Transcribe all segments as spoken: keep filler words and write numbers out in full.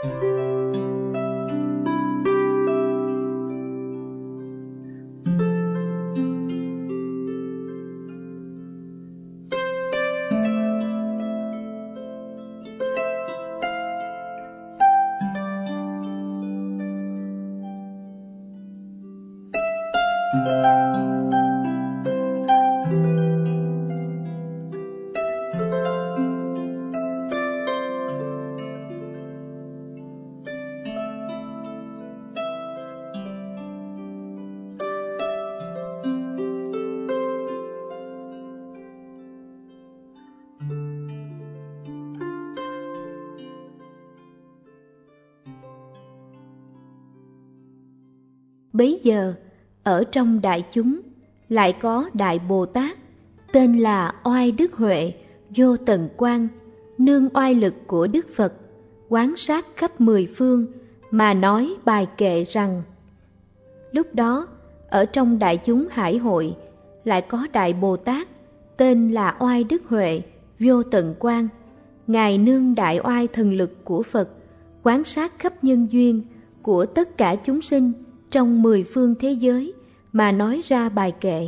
Bấy giờ, ở trong đại chúng lại có Đại Bồ Tát, tên là Oai Đức Huệ, Vô Tận Quang, nương oai lực của Đức Phật, quán sát khắp mười phương mà nói bài kệ rằng: lúc đó, ở trong đại chúng hải hội lại có Đại Bồ Tát, tên là Oai Đức Huệ, Vô Tận Quang, Ngài nương đại oai thần lực của Phật, quán sát khắp nhân duyên của tất cả chúng sinh trong mười phương thế giới mà nói ra bài kệ.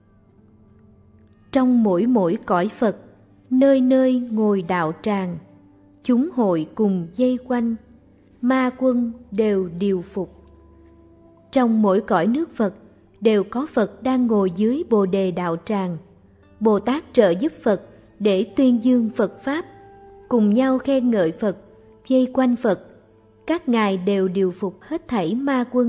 Trong mỗi mỗi cõi Phật, nơi nơi ngồi đạo tràng, chúng hội cùng dây quanh, ma quân đều điều phục. Trong mỗi cõi nước Phật đều có Phật đang ngồi dưới Bồ Đề đạo tràng, Bồ Tát trợ giúp Phật để tuyên dương Phật Pháp, cùng nhau khen ngợi Phật, dây quanh Phật. Các ngài đều điều phục hết thảy ma quân.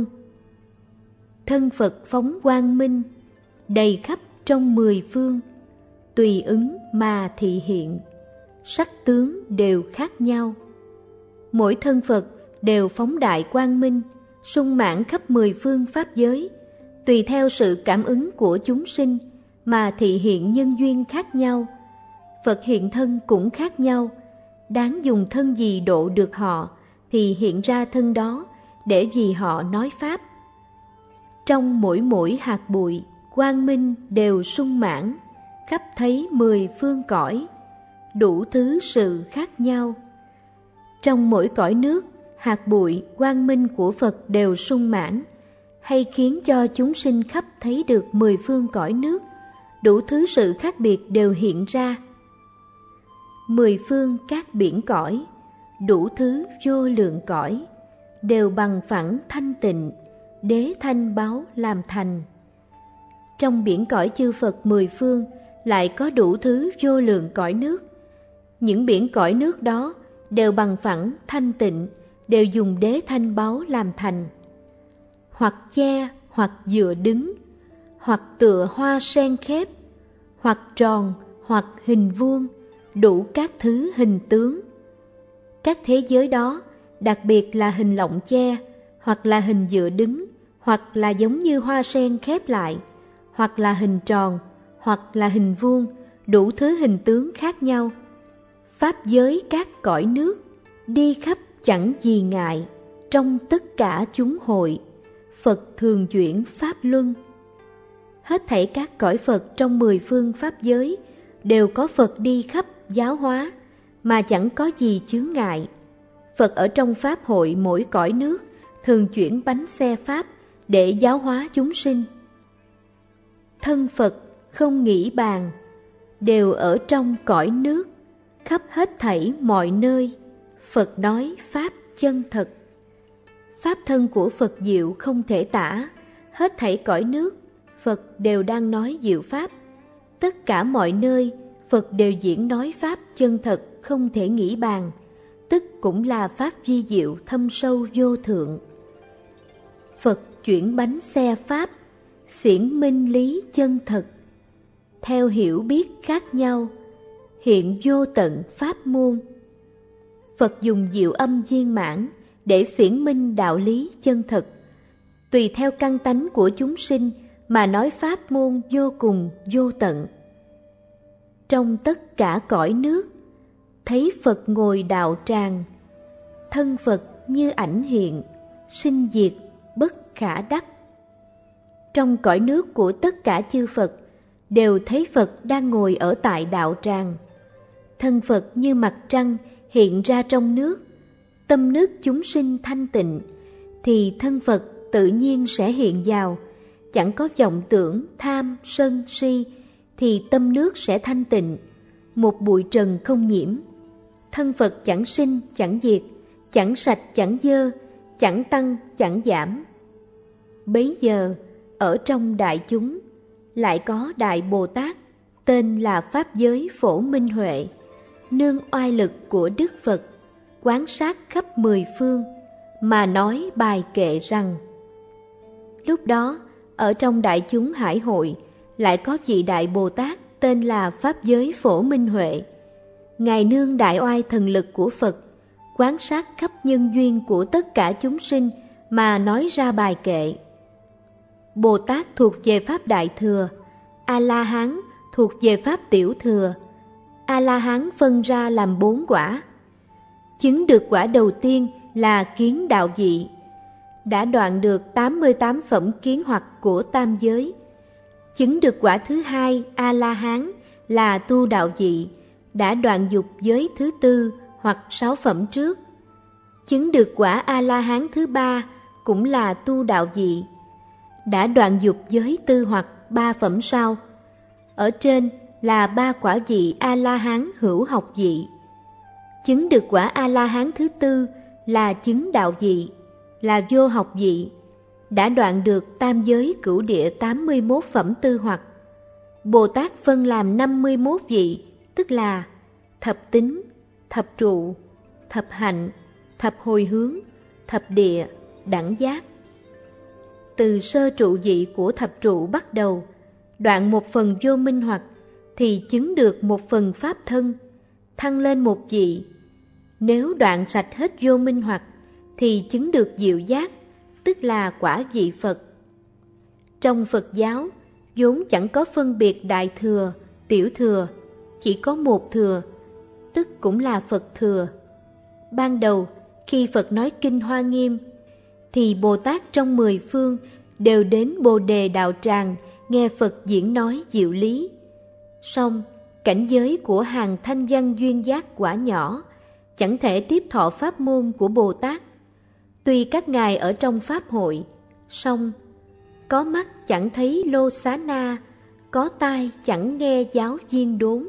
Thân Phật phóng quang minh, đầy khắp trong mười phương, tùy ứng mà thị hiện, sắc tướng đều khác nhau. Mỗi thân Phật đều phóng đại quang minh, sung mãn khắp mười phương pháp giới, tùy theo sự cảm ứng của chúng sinh mà thị hiện nhân duyên khác nhau. Phật hiện thân cũng khác nhau, đáng dùng thân gì độ được họ thì hiện ra thân đó để vì họ nói Pháp. Trong mỗi mỗi hạt bụi, quang minh đều sung mãn, khắp thấy mười phương cõi, đủ thứ sự khác nhau. Trong mỗi cõi nước, hạt bụi, quang minh của Phật đều sung mãn, hay khiến cho chúng sinh khắp thấy được mười phương cõi nước, đủ thứ sự khác biệt đều hiện ra. Mười phương các biển cõi, đủ thứ vô lượng cõi, đều bằng phẳng thanh tịnh, đế thanh báo làm thành. Trong biển cõi chư Phật mười phương lại có đủ thứ vô lượng cõi nước. Những biển cõi nước đó đều bằng phẳng thanh tịnh, đều dùng đế thanh báo làm thành. Hoặc che, hoặc dựa đứng, hoặc tựa hoa sen khép, hoặc tròn, hoặc hình vuông, đủ các thứ hình tướng. Các thế giới đó, đặc biệt là hình lọng che, hoặc là hình dựa đứng, hoặc là giống như hoa sen khép lại, hoặc là hình tròn, hoặc là hình vuông, đủ thứ hình tướng khác nhau. Pháp giới các cõi nước, đi khắp chẳng gì ngại, trong tất cả chúng hội, Phật thường chuyển Pháp luân. Hết thảy các cõi Phật trong mười phương Pháp giới, đều có Phật đi khắp giáo hóa, mà chẳng có gì chướng ngại. Phật ở trong Pháp hội mỗi cõi nước, thường chuyển bánh xe Pháp để giáo hóa chúng sinh. Thân Phật không nghĩ bàn, đều ở trong cõi nước, khắp hết thảy mọi nơi, Phật nói Pháp chân thật. Pháp thân của Phật diệu không thể tả, hết thảy cõi nước, Phật đều đang nói diệu Pháp. Tất cả mọi nơi, Phật đều diễn nói Pháp chân thật không thể nghĩ bàn, tức cũng là Pháp vi diệu thâm sâu vô thượng. Phật chuyển bánh xe Pháp, xiển minh lý chân thật, theo hiểu biết khác nhau, hiện vô tận Pháp môn. Phật dùng diệu âm viên mãn để xiển minh đạo lý chân thật, tùy theo căn tánh của chúng sinh mà nói Pháp môn vô cùng vô tận. Trong tất cả cõi nước, thấy Phật ngồi đạo tràng, thân Phật như ảnh hiện, sinh diệt bất khả đắc. Trong cõi nước của tất cả chư Phật, đều thấy Phật đang ngồi ở tại đạo tràng. Thân Phật như mặt trăng hiện ra trong nước, tâm nước chúng sinh thanh tịnh, thì thân Phật tự nhiên sẽ hiện vào. Chẳng có vọng tưởng, tham, sân, si, thì tâm nước sẽ thanh tịnh, một bụi trần không nhiễm. Thân Phật chẳng sinh, chẳng diệt, chẳng sạch, chẳng dơ, chẳng tăng, chẳng giảm. Bấy giờ, ở trong đại chúng, lại có Đại Bồ Tát, tên là Pháp Giới Phổ Minh Huệ, nương oai lực của Đức Phật, quán sát khắp mười phương, mà nói bài kệ rằng: lúc đó, ở trong đại chúng hải hội, lại có vị Đại Bồ Tát tên là Pháp Giới Phổ Minh Huệ. Ngài nương đại oai thần lực của Phật, quán sát khắp nhân duyên của tất cả chúng sinh mà nói ra bài kệ. Bồ Tát thuộc về Pháp Đại Thừa, A-la-hán thuộc về Pháp Tiểu Thừa. A-la-hán phân ra làm bốn quả. Chứng được quả đầu tiên là kiến đạo vị, đã đoạn được tám mươi tám phẩm kiến hoặc của tam giới. Chứng được quả thứ hai, A-la-hán, là tu đạo vị, đã đoạn dục giới thứ tư hoặc sáu phẩm trước. Chứng được quả A-la-hán thứ ba cũng là tu đạo vị, đã đoạn dục giới tư hoặc ba phẩm sau. Ở trên là ba quả vị A-la-hán hữu học vị. Chứng được quả A-la-hán thứ tư là chứng đạo vị, là vô học vị, đã đoạn được tam giới cửu địa tám mươi mốt phẩm tư hoặc. Bồ Tát phân làm năm mươi mốt vị, tức là thập tính, thập trụ, thập hạnh, thập hồi hướng, thập địa, đẳng giác. Từ sơ trụ vị của thập trụ bắt đầu, đoạn một phần vô minh hoặc, thì chứng được một phần pháp thân, thăng lên một vị. Nếu đoạn sạch hết vô minh hoặc, thì chứng được diệu giác, tức là quả vị Phật. Trong Phật giáo, vốn chẳng có phân biệt đại thừa, tiểu thừa, chỉ có một thừa, tức cũng là Phật thừa. Ban đầu, khi Phật nói Kinh Hoa Nghiêm, thì Bồ Tát trong mười phương đều đến Bồ Đề Đạo Tràng nghe Phật diễn nói diệu lý. Song, cảnh giới của hàng thanh văn duyên giác quả nhỏ, chẳng thể tiếp thọ pháp môn của Bồ Tát. Tuy các ngài ở trong pháp hội, song có mắt chẳng thấy Lô Xá Na, có tai chẳng nghe giáo viên đốn.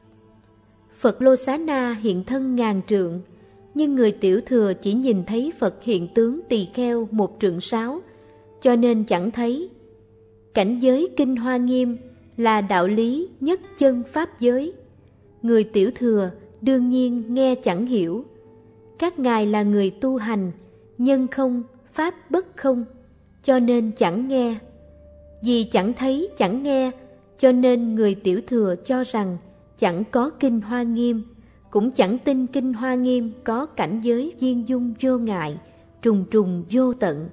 Phật Lô Xá Na hiện thân ngàn trượng, nhưng người tiểu thừa chỉ nhìn thấy Phật hiện tướng tỳ kheo một trượng sáu, cho nên chẳng thấy. Cảnh giới Kinh Hoa Nghiêm là đạo lý nhất chân pháp giới. Người tiểu thừa đương nhiên nghe chẳng hiểu. Các ngài là người tu hành, nhân không, pháp bất không, cho nên chẳng nghe. Vì chẳng thấy, chẳng nghe, cho nên người tiểu thừa cho rằng chẳng có Kinh Hoa Nghiêm, cũng chẳng tin Kinh Hoa Nghiêm có cảnh giới viên dung vô ngại, trùng trùng vô tận.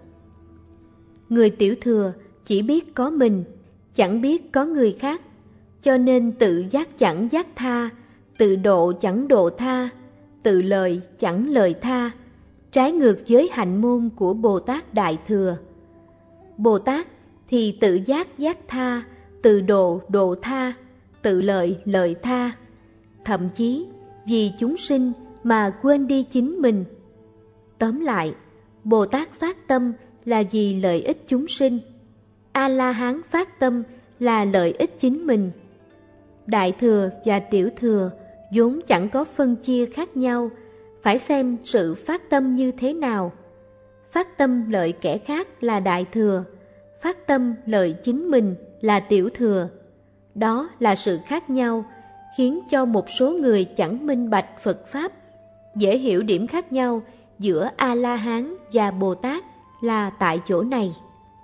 Người tiểu thừa chỉ biết có mình, chẳng biết có người khác, cho nên tự giác chẳng giác tha, tự độ chẳng độ tha, tự lời chẳng lời tha, trái ngược với hạnh môn của Bồ Tát Đại Thừa. Bồ Tát thì tự giác giác tha, tự độ độ tha, tự lợi lợi tha, thậm chí vì chúng sinh mà quên đi chính mình. Tóm lại, Bồ Tát phát tâm là vì lợi ích chúng sinh, A-la-hán phát tâm là lợi ích chính mình. Đại thừa và tiểu thừa vốn chẳng có phân chia khác nhau, phải xem sự phát tâm như thế nào. Phát tâm lợi kẻ khác là đại thừa, phát tâm lợi chính mình là tiểu thừa. Đó là sự khác nhau, khiến cho một số người chẳng minh bạch Phật Pháp. Dễ hiểu điểm khác nhau giữa A-la-hán và Bồ Tát là tại chỗ này.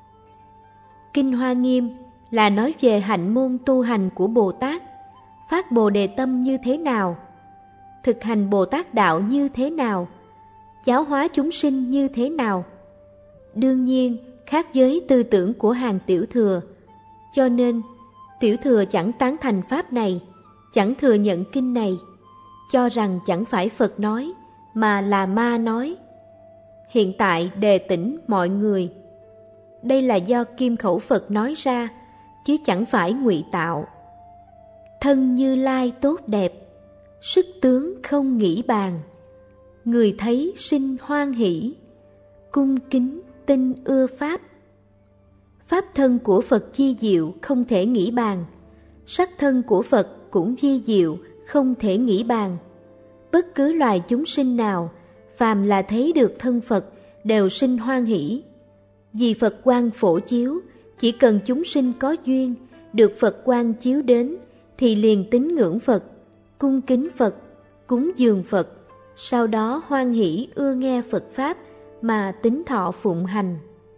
Kinh Hoa Nghiêm là nói về hạnh môn tu hành của Bồ Tát, phát Bồ Đề tâm như thế nào, thực hành Bồ Tát đạo như thế nào, giáo hóa chúng sinh như thế nào. Đương nhiên khác với tư tưởng của hàng tiểu thừa, cho nên tiểu thừa chẳng tán thành pháp này, chẳng thừa nhận kinh này, cho rằng chẳng phải Phật nói, mà là ma nói. Hiện tại đề tỉnh mọi người, đây là do kim khẩu Phật nói ra, chứ chẳng phải ngụy tạo. Thân Như Lai tốt đẹp, sức tướng không nghĩ bàn, người thấy sinh hoan hỷ, cung kính tin ưa Pháp. Pháp thân của Phật vi diệu không thể nghĩ bàn, sắc thân của Phật cũng vi diệu không thể nghĩ bàn. Bất cứ loài chúng sinh nào, phàm là thấy được thân Phật đều sinh hoan hỷ. Vì Phật quang phổ chiếu, chỉ cần chúng sinh có duyên được Phật quang chiếu đến thì liền tín ngưỡng Phật, cung kính Phật, cúng dường Phật, sau đó hoan hỷ ưa nghe Phật Pháp mà tín thọ phụng hành.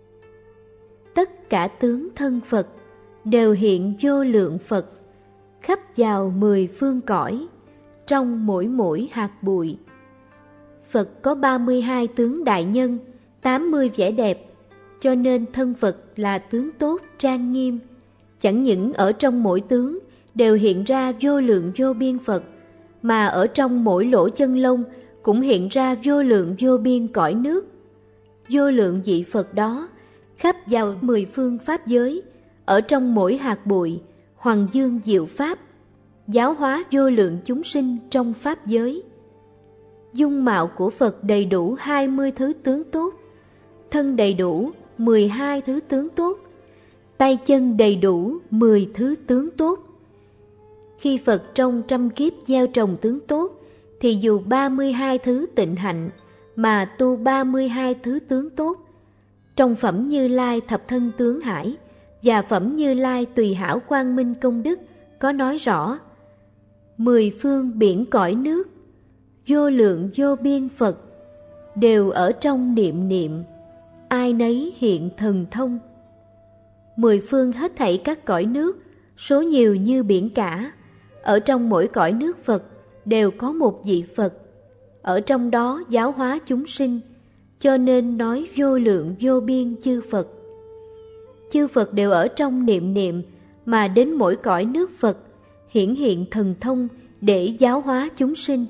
Tất cả tướng thân Phật đều hiện vô lượng Phật, khắp vào mười phương cõi, trong mỗi mỗi hạt bụi. Phật có ba mươi hai tướng đại nhân, tám mươi vẻ đẹp, cho nên thân Phật là tướng tốt trang nghiêm. Chẳng những ở trong mỗi tướng đều hiện ra vô lượng vô biên Phật, mà ở trong mỗi lỗ chân lông cũng hiện ra vô lượng vô biên cõi nước. Vô lượng vị Phật đó khắp vào mười phương pháp giới, ở trong mỗi hạt bụi, hoằng dương diệu Pháp, giáo hóa vô lượng chúng sinh trong Pháp giới. Dung mạo của Phật đầy đủ hai mươi thứ tướng tốt, thân đầy đủ mười hai thứ tướng tốt, tay chân đầy đủ mười thứ tướng tốt. Khi Phật trong trăm kiếp gieo trồng tướng tốt, thì dù ba mươi hai thứ tịnh hạnh mà tu ba mươi hai thứ tướng tốt. Trong phẩm Như Lai thập thân tướng hải và phẩm Như Lai tùy hảo quang minh công đức có nói rõ: mười phương biển cõi nước, vô lượng vô biên Phật, đều ở trong niệm niệm, ai nấy hiện thần thông. Mười phương hết thảy các cõi nước, số nhiều như biển cả, ở trong mỗi cõi nước Phật đều có một vị Phật, ở trong đó giáo hóa chúng sinh, cho nên nói vô lượng vô biên chư Phật. Chư Phật đều ở trong niệm niệm, mà đến mỗi cõi nước Phật hiển hiện thần thông để giáo hóa chúng sinh.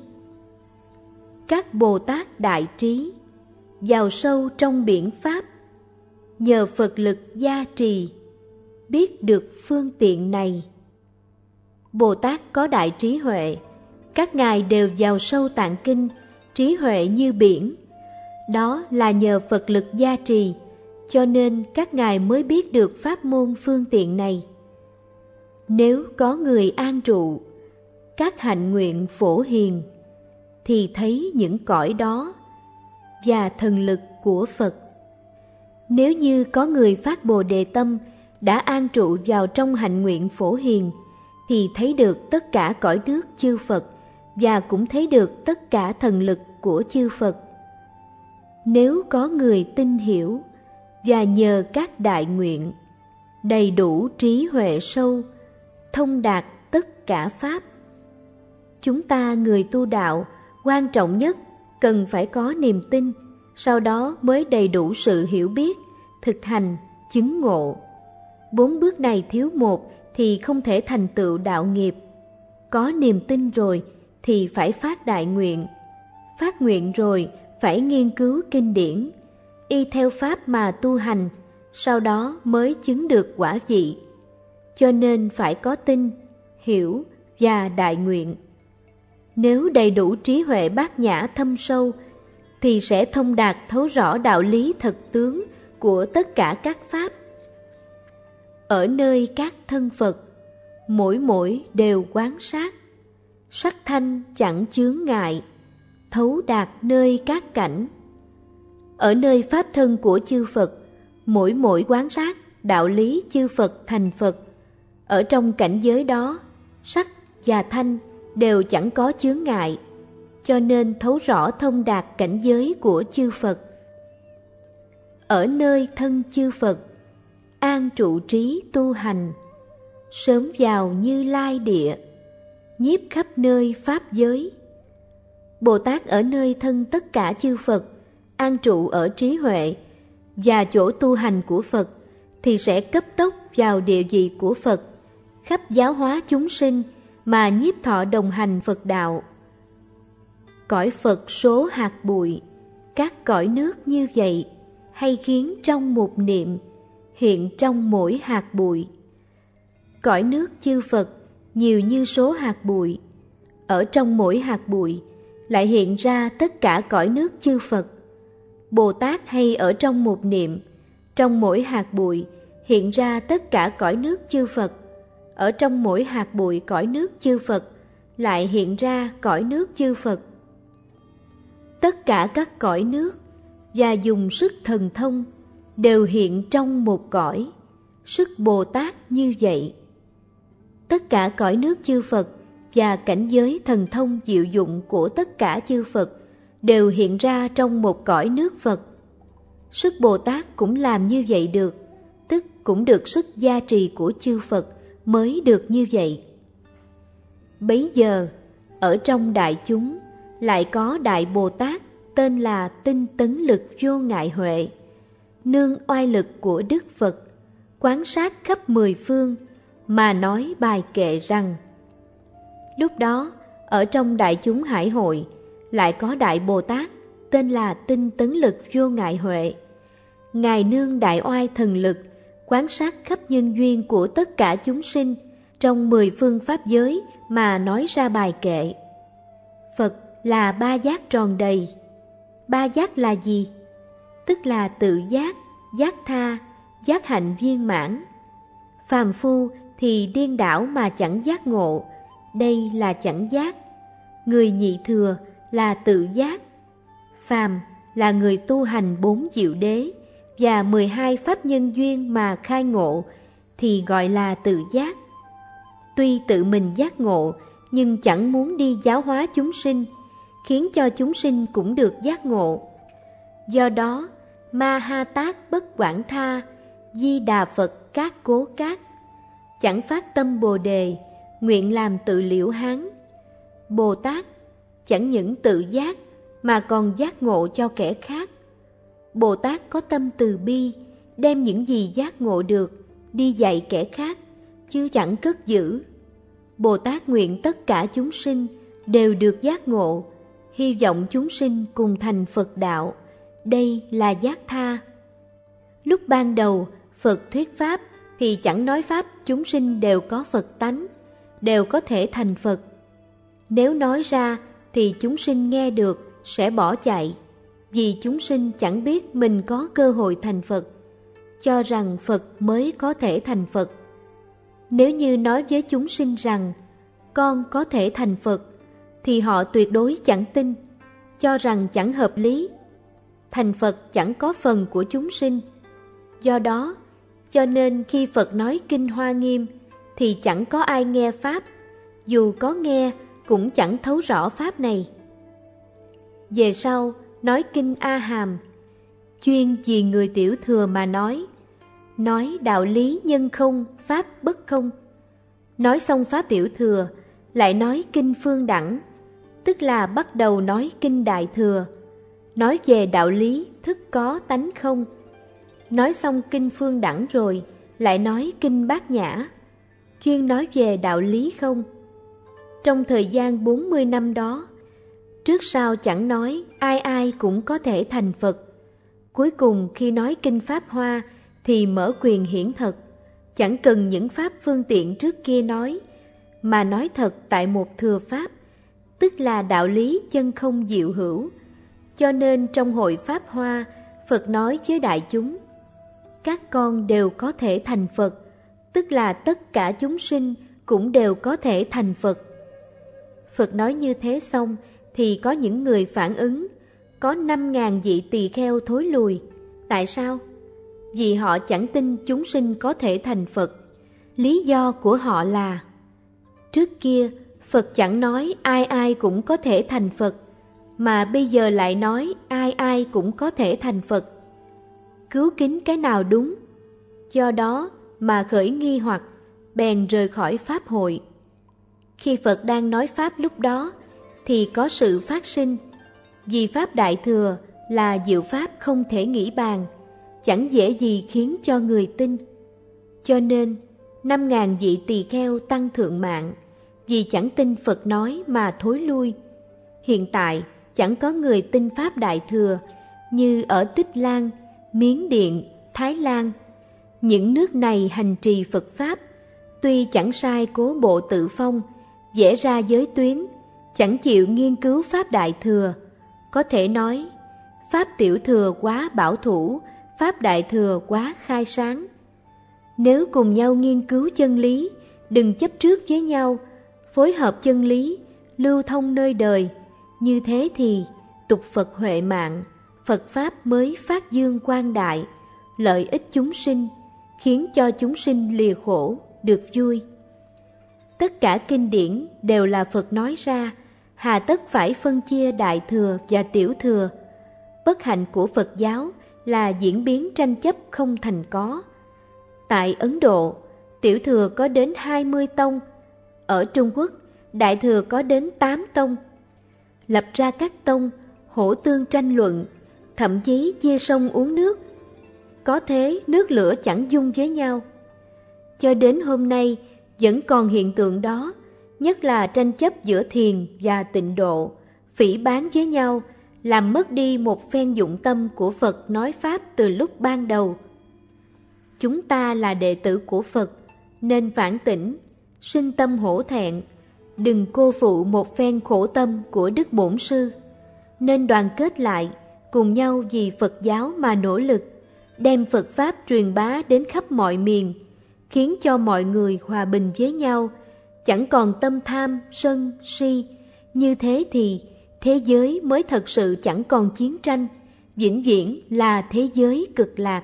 Các Bồ Tát đại trí vào sâu trong biển Pháp, nhờ Phật lực gia trì, biết được phương tiện này. Bồ Tát có đại trí huệ, các ngài đều vào sâu tạng kinh, trí huệ như biển. Đó là nhờ Phật lực gia trì, cho nên các ngài mới biết được pháp môn phương tiện này. Nếu có người an trụ, các hạnh nguyện phổ hiền, thì thấy những cõi đó và thần lực của Phật. Nếu như có người phát Bồ Đề tâm đã an trụ vào trong hạnh nguyện phổ hiền, thì thấy được tất cả cõi nước chư Phật và cũng thấy được tất cả thần lực của chư Phật. Nếu có người tin hiểu và nhờ các đại nguyện, đầy đủ trí huệ sâu, thông đạt tất cả Pháp. Chúng ta người tu đạo, quan trọng nhất cần phải có niềm tin, sau đó mới đầy đủ sự hiểu biết, thực hành, chứng ngộ. Bốn bước này thiếu một thì không thể thành tựu đạo nghiệp. Có niềm tin rồi thì phải phát đại nguyện, phát nguyện rồi phải nghiên cứu kinh điển, y theo Pháp mà tu hành, sau đó mới chứng được quả vị. Cho nên phải có tin, hiểu và đại nguyện. Nếu đầy đủ trí huệ bát nhã thâm sâu, thì sẽ thông đạt thấu rõ đạo lý thật tướng của tất cả các Pháp. Ở nơi các thân Phật, mỗi mỗi đều quán sát, sắc thanh chẳng chướng ngại, thấu đạt nơi các cảnh. Ở nơi Pháp thân của chư Phật, mỗi mỗi quán sát đạo lý chư Phật thành Phật. Ở trong cảnh giới đó, sắc và thanh đều chẳng có chướng ngại, cho nên thấu rõ thông đạt cảnh giới của chư Phật. Ở nơi thân chư Phật, an trụ trí tu hành, sớm vào Như Lai địa, nhiếp khắp nơi Pháp giới. Bồ Tát ở nơi thân tất cả chư Phật, an trụ ở trí huệ và chỗ tu hành của Phật, thì sẽ cấp tốc vào địa vị của Phật, khắp giáo hóa chúng sinh mà nhiếp thọ đồng hành Phật đạo. Cõi Phật số hạt bụi, các cõi nước như vậy, hay khiến trong một niệm, hiện trong mỗi hạt bụi. Cõi nước chư Phật nhiều như số hạt bụi, ở trong mỗi hạt bụi lại hiện ra tất cả cõi nước chư Phật. Bồ Tát hay ở trong một niệm, trong mỗi hạt bụi hiện ra tất cả cõi nước chư Phật. Ở trong mỗi hạt bụi cõi nước chư Phật lại hiện ra cõi nước chư Phật. Tất cả các cõi nước và dùng sức thần thông đều hiện trong một cõi, sức Bồ Tát như vậy. Tất cả cõi nước chư Phật và cảnh giới thần thông diệu dụng của tất cả chư Phật đều hiện ra trong một cõi nước Phật. Sức Bồ Tát cũng làm như vậy được, tức cũng được sức gia trì của chư Phật mới được như vậy. Bấy giờ, ở trong đại chúng lại có Đại Bồ Tát tên là Tinh Tấn Lực Vô Ngại Huệ, nương oai lực của Đức Phật, quán sát khắp mười phương mà nói bài kệ rằng: lúc đó, ở trong đại chúng hải hội lại có Đại Bồ Tát tên là Tinh Tấn Lực Vô Ngại Huệ. Ngài nương đại oai thần lực, quán sát khắp nhân duyên của tất cả chúng sinh trong mười phương pháp giới mà nói ra bài kệ. Phật là ba giác tròn đầy. Ba giác là gì? Tức là tự giác, giác tha, giác hạnh viên mãn. Phàm phu thì điên đảo mà chẳng giác ngộ, đây là chẳng giác. Người nhị thừa là tự giác. Phàm là người tu hành bốn diệu đế và mười hai pháp nhân duyên mà khai ngộ thì gọi là tự giác. Tuy tự mình giác ngộ nhưng chẳng muốn đi giáo hóa chúng sinh, khiến cho chúng sinh cũng được giác ngộ. Do đó, Ma Ha Tát bất quản tha, Di Đà Phật cát cố cát, chẳng phát tâm Bồ Đề, nguyện làm tự liễu hán. Bồ Tát chẳng những tự giác mà còn giác ngộ cho kẻ khác. Bồ Tát có tâm từ bi, đem những gì giác ngộ được đi dạy kẻ khác, chứ chẳng cất giữ. Bồ Tát nguyện tất cả chúng sinh đều được giác ngộ, hy vọng chúng sinh cùng thành Phật đạo. Đây là giác tha. Lúc ban đầu Phật thuyết pháp thì chẳng nói pháp chúng sinh đều có Phật tánh, đều có thể thành Phật. Nếu nói ra thì chúng sinh nghe được sẽ bỏ chạy, vì chúng sinh chẳng biết mình có cơ hội thành Phật, cho rằng Phật mới có thể thành Phật. Nếu như nói với chúng sinh rằng con có thể thành Phật, thì họ tuyệt đối chẳng tin, cho rằng chẳng hợp lý. Thành Phật chẳng có phần của chúng sinh. Do đó, cho nên khi Phật nói Kinh Hoa Nghiêm thì chẳng có ai nghe Pháp, dù có nghe cũng chẳng thấu rõ Pháp này. Về sau, nói Kinh A Hàm, chuyên vì người tiểu thừa mà nói, nói đạo lý nhân không, Pháp bất không. Nói xong Pháp tiểu thừa, lại nói Kinh Phương Đẳng, tức là bắt đầu nói Kinh Đại Thừa, nói về đạo lý thức có tánh không. Nói xong Kinh Phương Đẳng rồi, lại nói Kinh Bát Nhã, chuyên nói về đạo lý không. Trong thời gian bốn mươi năm đó, trước sau chẳng nói ai ai cũng có thể thành Phật. Cuối cùng khi nói Kinh Pháp Hoa thì mở quyền hiển thật, chẳng cần những pháp phương tiện trước kia nói, mà nói thật tại một thừa pháp, tức là đạo lý chân không diệu hữu. Cho nên trong hội Pháp Hoa, Phật nói với đại chúng, các con đều có thể thành Phật, tức là tất cả chúng sinh cũng đều có thể thành Phật. Phật nói như thế xong thì có những người phản ứng, có năm ngàn vị tỳ kheo thối lùi. Tại sao? Vì họ chẳng tin chúng sinh có thể thành Phật. Lý do của họ là, trước kia Phật chẳng nói ai ai cũng có thể thành Phật, mà bây giờ lại nói ai ai cũng có thể thành Phật. Cứu kính cái nào đúng? Do đó mà khởi nghi hoặc, bèn rời khỏi Pháp hội. Khi Phật đang nói Pháp lúc đó, thì có sự phát sinh, vì Pháp Đại Thừa là diệu Pháp không thể nghĩ bàn, chẳng dễ gì khiến cho người tin. Cho nên, năm ngàn vị tỳ kheo tăng thượng mạng, vì chẳng tin Phật nói mà thối lui. Hiện tại, chẳng có người tin Pháp Đại Thừa, như ở Tích Lan, Miến Điện, Thái Lan. Những nước này hành trì Phật Pháp, tuy chẳng sai cố bộ tự phong, vẽ ra giới tuyến, chẳng chịu nghiên cứu Pháp Đại Thừa. Có thể nói, Pháp Tiểu Thừa quá bảo thủ, Pháp Đại Thừa quá khai sáng. Nếu cùng nhau nghiên cứu chân lý, đừng chấp trước với nhau, phối hợp chân lý, lưu thông nơi đời, như thế thì tục Phật huệ mạng, Phật Pháp mới phát dương quang đại, lợi ích chúng sinh, khiến cho chúng sinh lìa khổ, được vui. Tất cả kinh điển đều là Phật nói ra, hà tất phải phân chia Đại Thừa và Tiểu Thừa. Bất hạnh của Phật giáo là diễn biến tranh chấp không thành có. Tại Ấn Độ, Tiểu Thừa có đến hai mươi tông, ở Trung Quốc, Đại Thừa có đến tám tông. Lập ra các tông, hổ tương tranh luận, thậm chí chia sông uống nước. Có thế nước lửa chẳng dung với nhau. Cho đến hôm nay vẫn còn hiện tượng đó, nhất là tranh chấp giữa thiền và tịnh độ, phỉ báng với nhau, làm mất đi một phen dụng tâm của Phật nói Pháp từ lúc ban đầu. Chúng ta là đệ tử của Phật, nên phản tỉnh, sinh tâm hổ thẹn, đừng cô phụ một phen khổ tâm của Đức Bổn Sư, nên đoàn kết lại, cùng nhau vì Phật giáo mà nỗ lực, đem Phật Pháp truyền bá đến khắp mọi miền, khiến cho mọi người hòa bình với nhau, chẳng còn tâm tham, sân, si. Như thế thì thế giới mới thật sự chẳng còn chiến tranh, vĩnh viễn là thế giới cực lạc.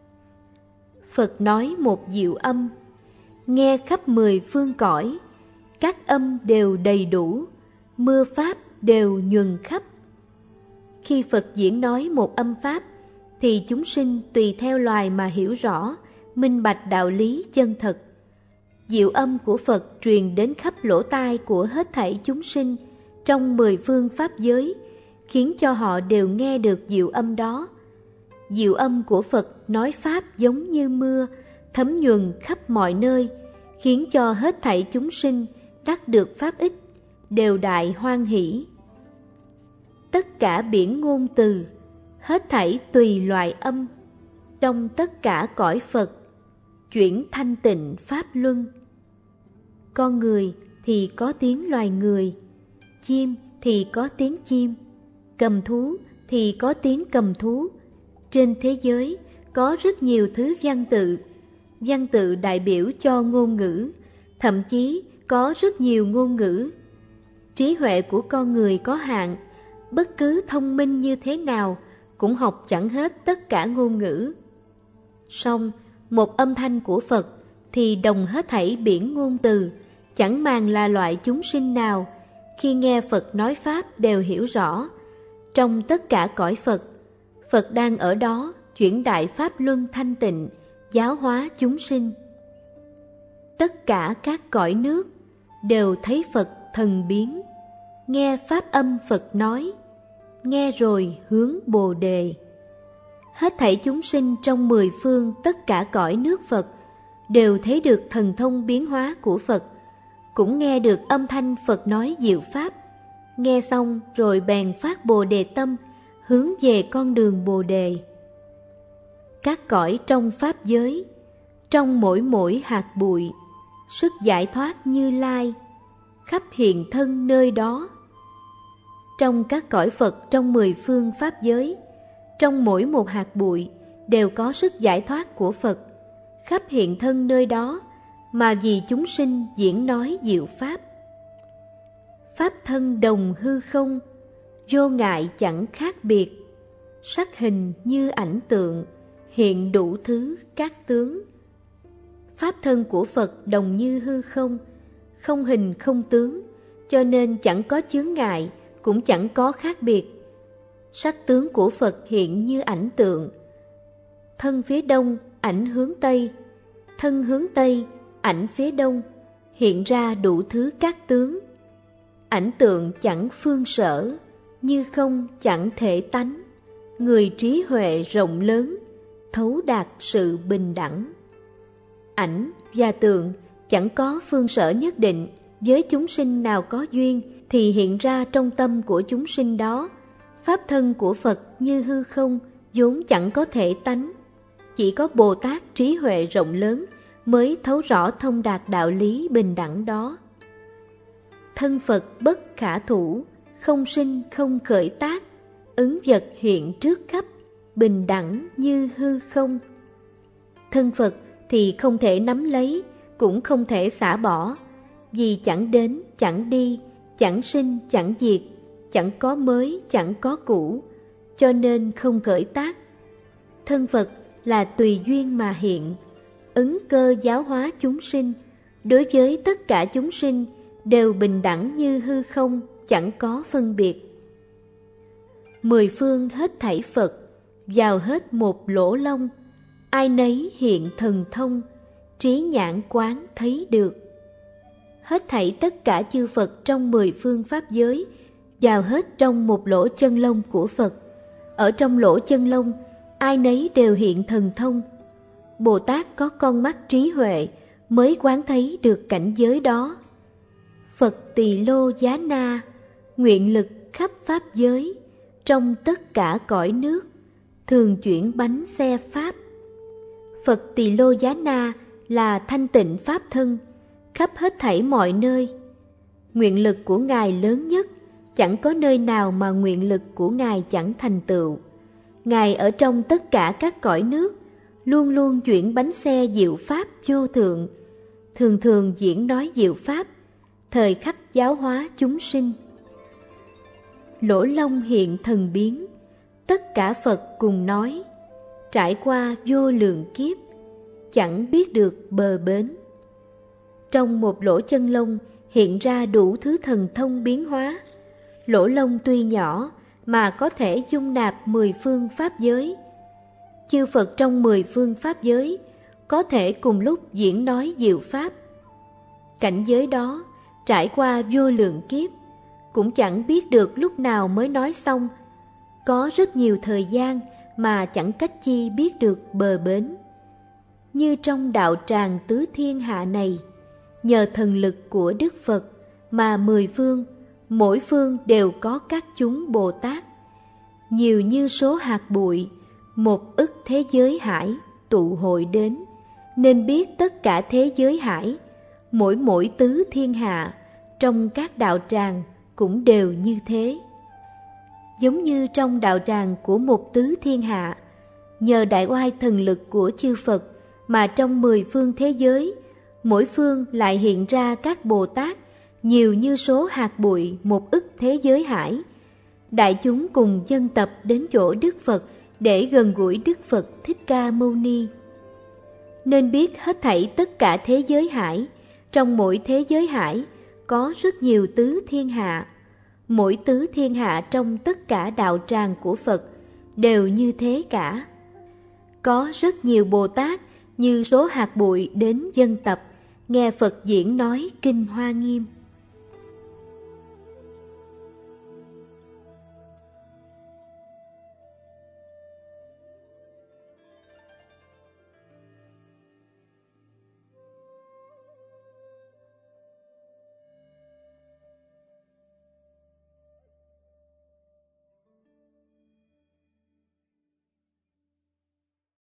Phật nói một diệu âm, nghe khắp mười phương cõi, các âm đều đầy đủ, mưa Pháp đều nhuần khắp. Khi Phật diễn nói một âm Pháp, thì chúng sinh tùy theo loài mà hiểu rõ, minh bạch đạo lý chân thật. Diệu âm của Phật truyền đến khắp lỗ tai của hết thảy chúng sinh trong mười phương Pháp giới, khiến cho họ đều nghe được diệu âm đó. Diệu âm của Phật nói Pháp giống như mưa, thấm nhuần khắp mọi nơi, khiến cho hết thảy chúng sinh đắc được Pháp ích, đều đại hoan hỷ. Tất cả biển ngôn từ, hết thảy tùy loại âm, trong tất cả cõi Phật, chuyển thanh tịnh Pháp luân. Con người thì có tiếng loài người, chim thì có tiếng chim, cầm thú thì có tiếng cầm thú. Trên thế giới có rất nhiều thứ văn tự, văn tự đại biểu cho ngôn ngữ, thậm chí có rất nhiều ngôn ngữ. Trí huệ của con người có hạn, bất cứ thông minh như thế nào cũng học chẳng hết tất cả ngôn ngữ. Song một âm thanh của Phật thì đồng hết thảy biển ngôn từ, chẳng màng là loại chúng sinh nào, khi nghe Phật nói Pháp đều hiểu rõ. Trong tất cả cõi Phật, Phật đang ở đó chuyển đại Pháp luân thanh tịnh, giáo hóa chúng sinh. Tất cả các cõi nước đều thấy Phật thần biến, nghe Pháp âm Phật nói, nghe rồi hướng Bồ Đề. Hết thảy chúng sinh trong mười phương tất cả cõi nước Phật đều thấy được thần thông biến hóa của Phật, cũng nghe được âm thanh Phật nói diệu Pháp. Nghe xong rồi bèn phát Bồ Đề tâm, hướng về con đường Bồ Đề. Các cõi trong Pháp giới, trong mỗi mỗi hạt bụi, sức giải thoát Như Lai, khắp hiện thân nơi đó. Trong các cõi Phật trong mười phương Pháp giới, trong mỗi một hạt bụi đều có sức giải thoát của Phật, khắp hiện thân nơi đó, mà vì chúng sinh diễn nói diệu Pháp. Pháp thân đồng hư không, vô ngại chẳng khác biệt, sắc hình như ảnh tượng, hiện đủ thứ các tướng. Pháp thân của Phật đồng như hư không, không hình không tướng, cho nên chẳng có chướng ngại, cũng chẳng có khác biệt. Sắc tướng của Phật hiện như ảnh tượng, thân phía đông, ảnh hướng tây, thân hướng tây, ảnh phía đông, hiện ra đủ thứ các tướng. Ảnh tượng chẳng phương sở, như không chẳng thể tánh, người trí huệ rộng lớn, thấu đạt sự bình đẳng. Ảnh và tượng chẳng có phương sở nhất định, với chúng sinh nào có duyên thì hiện ra trong tâm của chúng sinh đó. Pháp thân của Phật như hư không, vốn chẳng có thể tánh. Chỉ có Bồ Tát trí huệ rộng lớn mới thấu rõ thông đạt đạo lý bình đẳng đó. thân Phật bất khả thủ, không sinh không khởi tác, ứng vật hiện trước khắp, bình đẳng như hư không. Thân Phật thì không thể nắm lấy, cũng không thể xả bỏ, vì chẳng đến, chẳng đi, chẳng sinh, chẳng diệt, chẳng có mới, chẳng có cũ, cho nên không khởi tác. Thân Phật là tùy duyên mà hiện, ứng cơ giáo hóa chúng sinh, đối với tất cả chúng sinh đều bình đẳng như hư không, chẳng có phân biệt. Mười phương hết thảy Phật, vào hết một lỗ lông, ai nấy hiện thần thông, trí nhãn quán thấy được. Hết thảy tất cả chư Phật trong mười phương pháp giới, vào hết trong một lỗ chân lông của Phật. Ở trong lỗ chân lông, ai nấy đều hiện thần thông. Bồ Tát có con mắt trí huệ mới quán thấy được cảnh giới đó. Phật Tỳ Lô Giá Na, nguyện lực khắp pháp giới, trong tất cả cõi nước, thường chuyển bánh xe pháp. Phật Tỳ Lô Giá Na là thanh tịnh pháp thân, khắp hết thảy mọi nơi. Nguyện lực của Ngài lớn nhất, chẳng có nơi nào mà nguyện lực của Ngài chẳng thành tựu. Ngài ở trong tất cả các cõi nước, luôn luôn chuyển bánh xe diệu pháp vô thượng, thường thường diễn nói diệu pháp, thời khắc giáo hóa chúng sinh. Lỗ Long hiện thần biến, tất cả Phật cùng nói, trải qua vô lượng kiếp, chẳng biết được bờ bến. Trong một lỗ chân lông hiện ra đủ thứ thần thông biến hóa. Lỗ lông tuy nhỏ mà có thể dung nạp mười phương pháp giới. Chư Phật trong mười phương pháp giới có thể cùng lúc diễn nói diệu pháp. Cảnh giới đó trải qua vô lượng kiếp, cũng chẳng biết được lúc nào mới nói xong. Có rất nhiều thời gian mà chẳng cách chi biết được bờ bến. Như trong đạo tràng tứ thiên hạ này, nhờ thần lực của Đức Phật mà mười phương, mỗi phương đều có các chúng Bồ Tát, nhiều như số hạt bụi, một ức thế giới hải tụ hội đến, nên biết tất cả thế giới hải, mỗi mỗi tứ thiên hạ, trong các đạo tràng cũng đều như thế. Giống như trong đạo tràng của một tứ thiên hạ, nhờ đại oai thần lực của chư Phật mà trong mười phương thế giới, mỗi phương lại hiện ra các Bồ Tát, nhiều như số hạt bụi một ức thế giới hải. Đại chúng cùng dân tập đến chỗ Đức Phật để gần gũi Đức Phật Thích Ca Mâu Ni. Nên biết hết thảy tất cả thế giới hải, trong mỗi thế giới hải có rất nhiều tứ thiên hạ. Mỗi tứ thiên hạ trong tất cả đạo tràng của Phật đều như thế cả. Có rất nhiều Bồ Tát như số hạt bụi đến dân tập, nghe Phật diễn nói Kinh Hoa Nghiêm.